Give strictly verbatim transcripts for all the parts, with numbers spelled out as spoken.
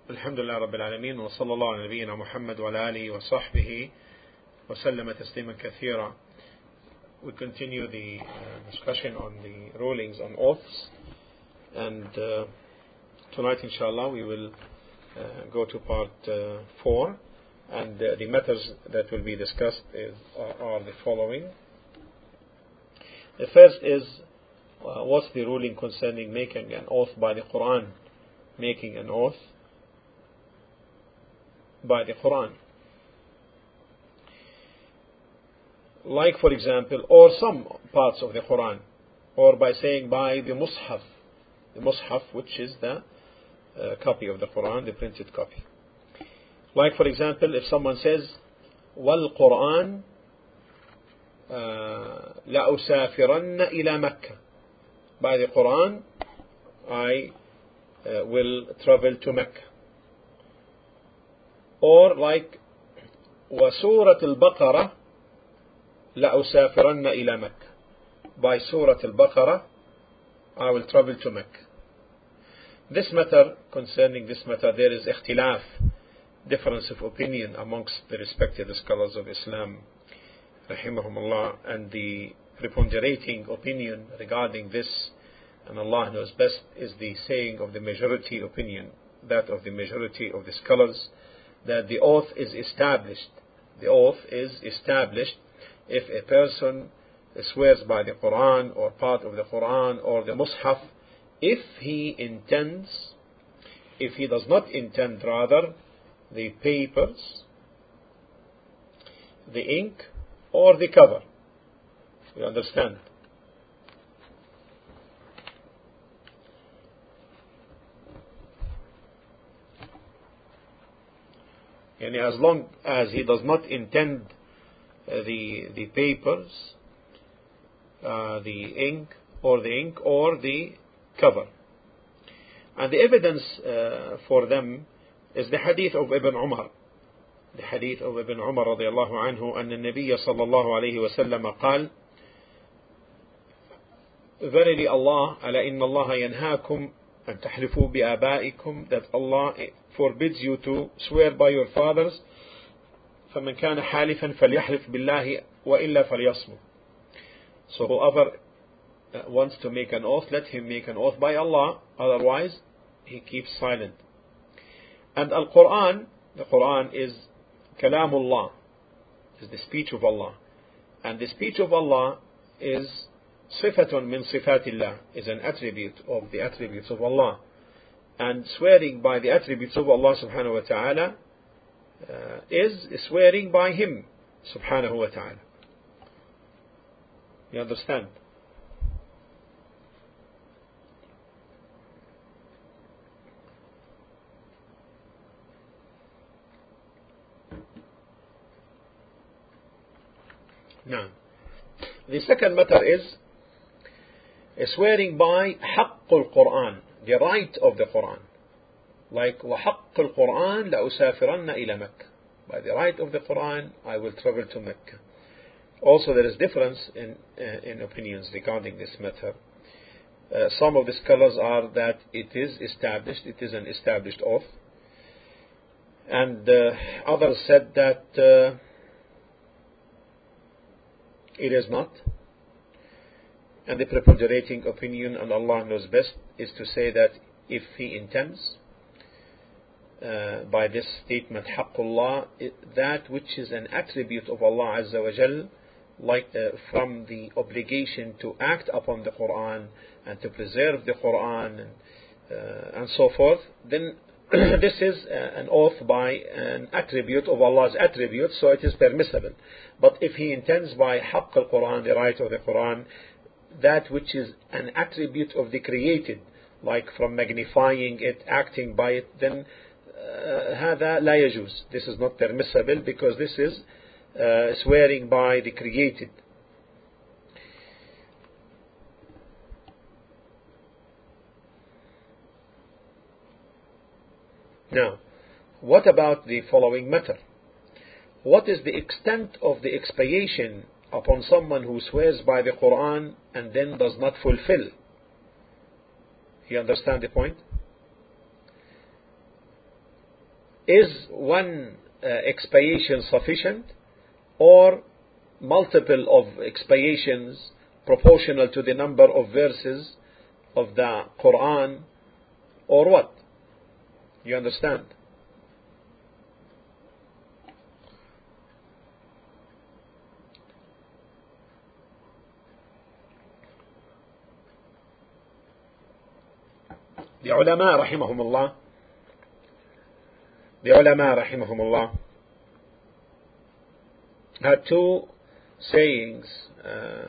الحمد لله رب العالمين وصلى الله على نبينا محمد وعلى آله وصحبه وسلم تسليما كثيرا. We continue the uh, discussion on the rulings on oaths, and uh, tonight inshallah we will uh, go to part uh, four, and uh, the matters that will be discussed is, are, are the following. The first is uh, what's the ruling concerning making an oath by the Quran, making an oath by the Quran. Like for example, or some parts of the Quran, or by saying by the Mus'haf, the Mus'haf which is the uh, copy of the Quran, the printed copy. Like for example, if someone says, وَالْقُرْآنِ لَأُسَافِرَنَّ إِلَى مَكَّةِ, by the Quran I uh, will travel to Mecca. Or like وَسُورَةِ الْبَقَرَةِ لَأُسَافِرَنَّ إِلَى مَكَّةِ, by Surah Al-Baqarah I will travel to Mecca. This matter, concerning this matter, there is ikhtilaf, difference of opinion amongst the respected scholars of Islam, rahimahumullah, and the preponderating opinion regarding this, and Allah knows best, is the saying of the majority opinion, that of the majority of the scholars, that the oath is established. The oath is established if a person swears by the Quran or part of the Quran or the Mus'haf, if he intends, if he does not intend rather, the papers, the ink, or the cover. You understand? And as long as he does not intend uh, the the papers, uh, the ink, or the ink, or the cover. And the evidence uh, for them is the hadith of Ibn Umar. The hadith of Ibn Umar رضي الله عنه أن النبي صلى الله عليه وسلم قال: Verily Allah, ألا إن الله ينهاكم أن تحلفوا بآبائكم, that Allah forbids you to swear by your fathers. فمن كان حالفا فليحلف بالله وإلا فليصمت. So whoever wants to make an oath, let him make an oath by Allah, otherwise he keeps silent. And Al-Quran, the Quran is Kalamullah, is the speech of Allah, and the speech of Allah is Sifatun min sifatillah, is an attribute of the attributes of Allah, and swearing by the attributes of Allah subhanahu wa ta'ala uh, is swearing by Him subhanahu wa ta'ala. You understand? Now, the second matter is swearing by Haqqul Quran, the right of the Quran. Like وَحَقُّ الْقُرْآنِ لَأُسَافِرَنَّ إِلَى مَكَّةِ, by the right of the Quran I will travel to Mecca. Also there is difference in, uh, in opinions regarding this matter. Uh, some of the scholars are that it is established, it is an established oath. And uh, others said that uh, it is not. And the preponderating opinion, and Allah knows best, is to say that if he intends uh, by this statement Haqqullah, that which is an attribute of Allah Azza wa Jal, like uh, from the obligation to act upon the Quran and to preserve the Quran and, uh, and so forth, then this is uh, an oath by an attribute of Allah's attributes, so it is permissible. But if he intends by Haqq al-Quran, the right of the Quran, that which is an attribute of the created, like from magnifying it, acting by it, then هذا لا يجوز. This is not permissible, because this is uh, swearing by the created. Now, what about the following matter? What is the extent of the expiation upon someone who swears by the Quran and then does not fulfill? You understand the point? is one uh, expiation sufficient, or multiple of expiations proportional to the number of verses of the Quran, or what? You understand? The ulama rahimahumullah, the ulama rahimahumullah had two sayings. Uh,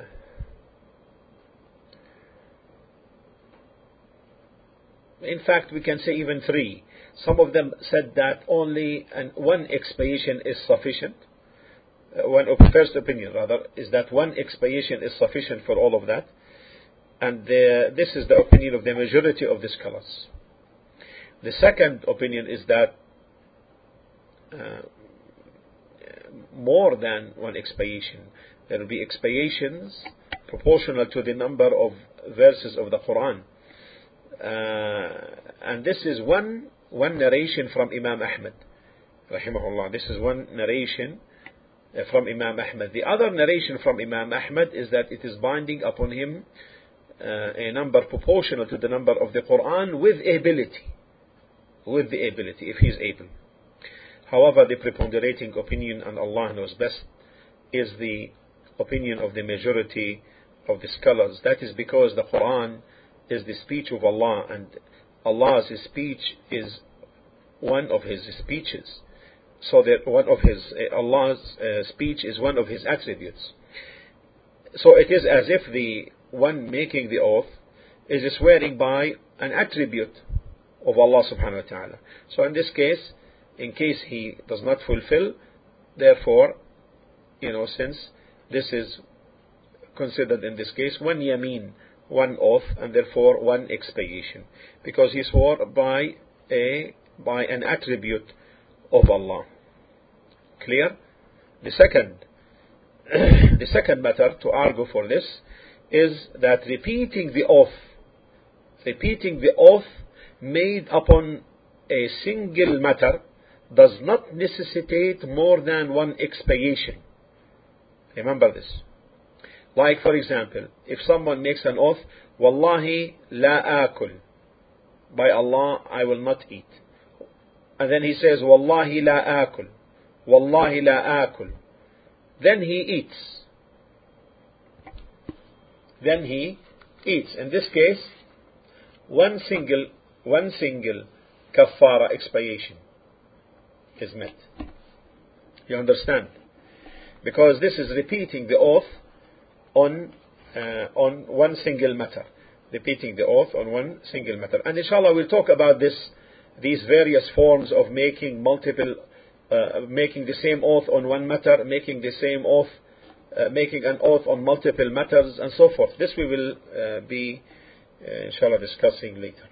in fact, we can say even three. Some of them said that only an, one expiation is sufficient. Uh, one first opinion, rather, is that one expiation is sufficient for all of that. And the, this is the opinion of the majority of the scholars. The second opinion is that uh, more than one expiation. There will be expiations proportional to the number of verses of the Quran. Uh, and this is one one narration from Imam Ahmad, rahimahullah. This is one narration uh, from Imam Ahmad. The other narration from Imam Ahmad is that it is binding upon him Uh, a number proportional to the number of the Quran with ability, with the ability, if he is able. However, the preponderating opinion, and Allah knows best, is the opinion of the majority of the scholars. That is because the Quran is the speech of Allah, and Allah's speech is one of His speeches. So that one of His uh, Allah's uh, speech is one of His attributes. So it is as if the one making the oath is swearing by an attribute of Allah subhanahu wa ta'ala. So in this case, in case he does not fulfill, therefore, you know, since this is considered in this case one yameen, one oath, and therefore one expiation, because he swore by a by an attribute of Allah. Clear? The second the second matter to argue for this is that repeating the oath, repeating the oath made upon a single matter does not necessitate more than one expiation. Remember this. Like, for example, if someone makes an oath, Wallahi la akul, by Allah I will not eat. And then he says, Wallahi la akul, Wallahi la akul. Then he eats. Then he eats. In this case, one single, one single kaffara expiation is met. You understand? Because this is repeating the oath on uh, on one single matter. Repeating the oath on one single matter. And inshallah we'll talk about this, these various forms of making multiple, uh, making the same oath on one matter, making the same oath Uh, making an oath on multiple matters, and so forth. This we will uh, be uh, inshallah discussing later.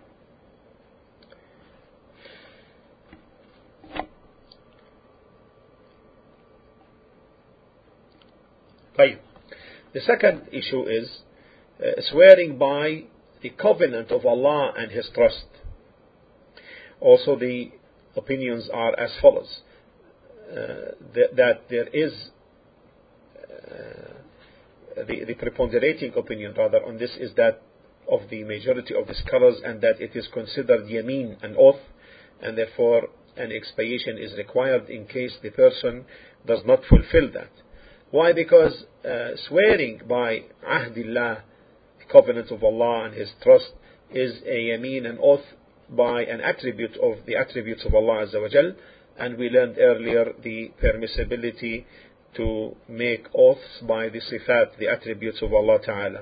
Right. The second issue is uh, swearing by the covenant of Allah and His trust. Also, the opinions are as follows: uh, th- that there is Uh, the, the preponderating opinion rather on this is that of the majority of the scholars, and that it is considered yameen, an oath, and therefore an expiation is required in case the person does not fulfill that. Why? Because uh, swearing by ahdillah, the covenant of Allah and His trust, is a yameen, an oath by an attribute of the attributes of Allah Azza wa Jal, and we learned earlier the permissibility to make oaths by the sifat, the attributes of Allah Ta'ala.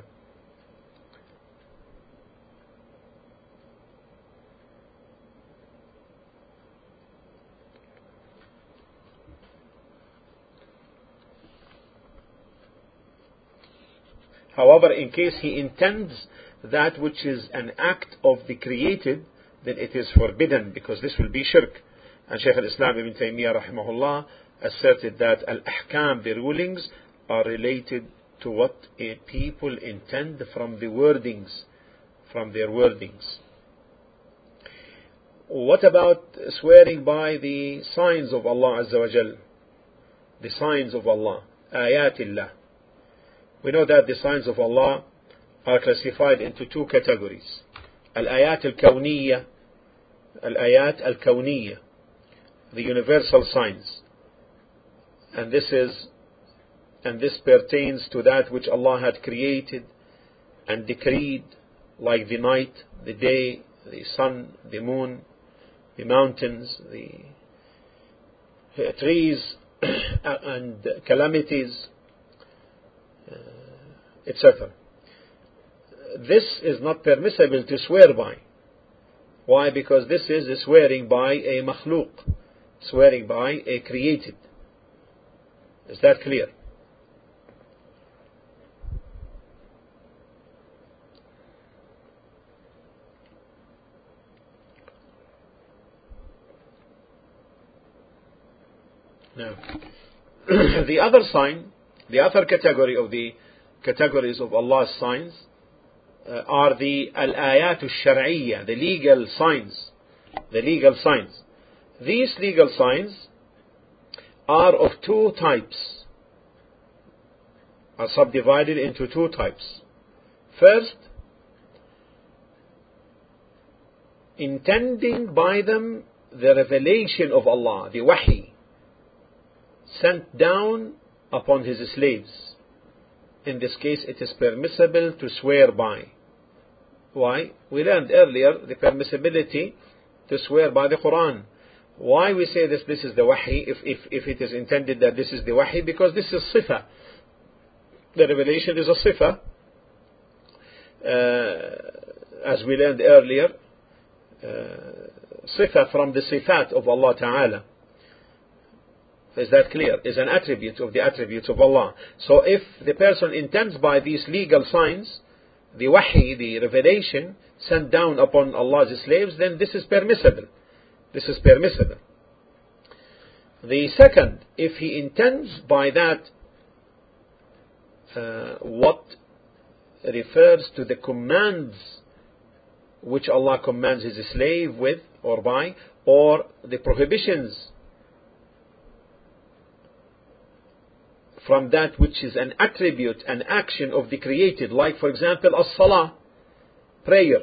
However, in case he intends that which is an act of the created, then it is forbidden, because this will be shirk. And Shaykh al-Islam Ibn Taymiyyah rahimahullah asserted that al-ahkam, the rulings, are related to what a people intend from the wordings, from their wordings. what about swearing by the signs of Allah Azza wa Jal? The signs of Allah, ayatillah. We know that the signs of Allah are classified into two categories. Al-ayat al-kawniyya, al-ayat al-kawniyya, the universal signs. And this is, and this pertains to that which Allah had created and decreed, like the night, the day, the sun, the moon, the mountains, the trees, and calamities, uh, et cetera. This is not permissible to swear by. Why? Because this is a swearing by a makhluk, swearing by a created. Is that clear? Now, the other sign, the other category of the categories of Allah's signs uh, are the al-ayat al-shar'iyya, the legal signs, the legal signs. These legal signs are of two types, are subdivided into two types. First, intending by them the revelation of Allah, the wahi, sent down upon His slaves. In this case, it is permissible to swear by. Why? We learned earlier the permissibility to swear by the Quran. Why we say this, this is the wahi, if, if, if it is intended that this is the wahi? Because this is sifa. The revelation is a sifa. Uh, as we learned earlier, uh, sifa from the sifat of Allah Ta'ala. Is that clear? Is an attribute of the attributes of Allah. So if the person intends by these legal signs, the wahi, the revelation sent down upon Allah's slaves, then this is permissible. This is permissible. The second, if he intends by that uh, what refers to the commands which Allah commands His slave with or by, or the prohibitions from that which is an attribute, an action of the created, like for example as-salah, prayer,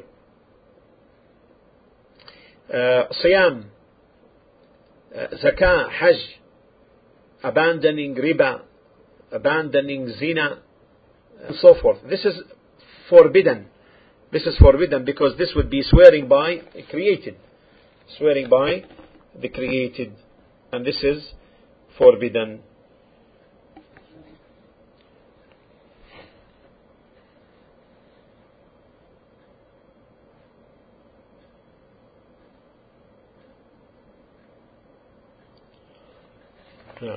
uh, siyam, uh, zakah, hajj, abandoning riba, abandoning zina, and so forth. This is forbidden. This is forbidden because this would be swearing by the created, swearing by the created, and this is forbidden. Yeah.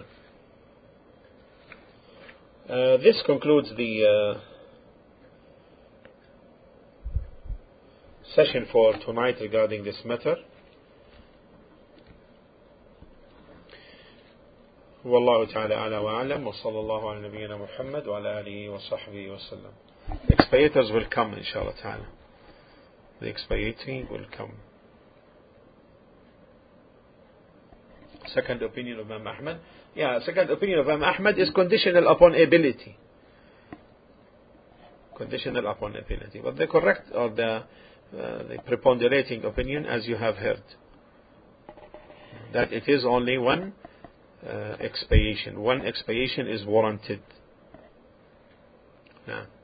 Uh, this concludes the uh, session for tonight regarding this matter. Wallahu ta'ala ala wa alam wa sallallahu ala nabiyyina Muhammad wa ala alihi wa sahbihi wa sallam. The expiators will come inshallah ta'ala. The expiatory will come. Second opinion of Imam Ahmad. Yeah, second opinion of Imam Ahmad is conditional upon ability. Conditional upon ability. But the correct or the, uh, the preponderating opinion, as you have heard, that it is only one uh, expiation. One expiation is warranted. Yeah.